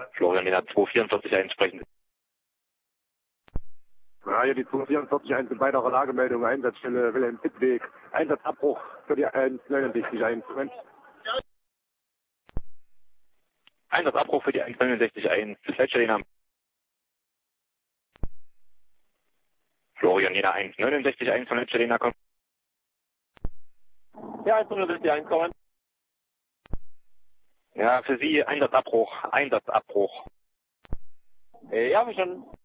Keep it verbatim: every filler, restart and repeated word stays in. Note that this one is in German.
Florian Jena zwei vier vier eins sprechen. Ja, hier die zwei vier vier eins in beider Lagemeldung, Einsatzstelle Wilhelm Pittweg, Einsatzabbruch für die eins neun sechs eins. Moment. Einsatzabbruch für die eins neun sechs eins. Dispatcher Jena. Florian Jena eins neun sechs eins von Dispatcher Jena kommt. Ja, eins neun sechs eins kommen. Ja, für Sie Einsatzabbruch, Einsatzabbruch. Äh, ja, wir schon.